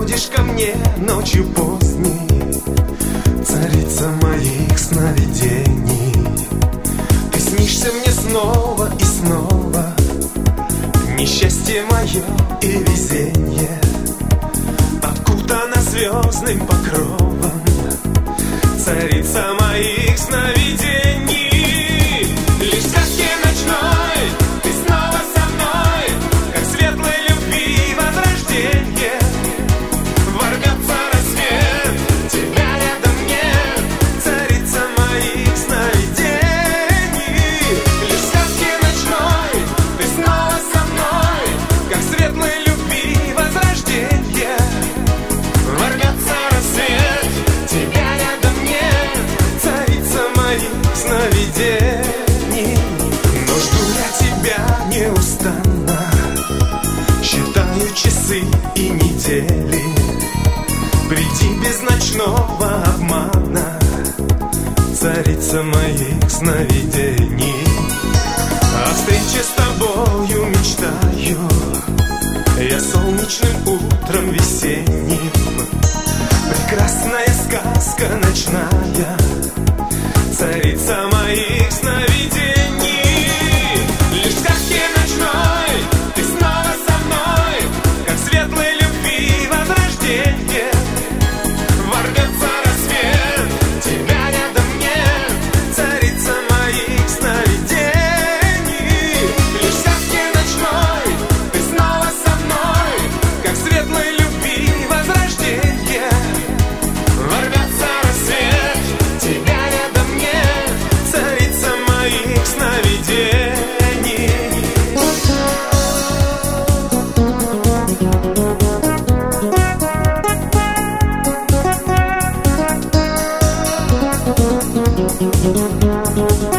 приходишь ко мне ночью поздней, царица моих сновидений. Ты снишься мне снова и снова, несчастье мое и везенье, окутана звездным покровом, царица моих сновидений. Лишь в сказке ночной ты снова со мной, как светлой любви возрожденье. Ворвется рассвет, тебя рядом нет, царица моих сновидений. Лишь в сказке ночной ты снова со мной, как светлой любви возрожденье. Ворвется рассвет, тебя рядом нет, царица моих сновидений. Но жду я тебя неустанно, считаю часы и недели. Приди без ночного обмана, царица моих сновидений. О встрече с тобою мечтаю я солнечным утром весенним. Прекрасная сказка ночная, царица моих сновидений. Лишь в сказке ночной ты снова со мной, как светлой любви возрожденье. Ворвется рассвет, тебя рядом нет, царица моих сновидений. Лишь в сказке ночной ты снова со мной, как светлой любви возрожденье. Ворвется рассвет, тебя рядом нет, царица моих сновидений. Thank you.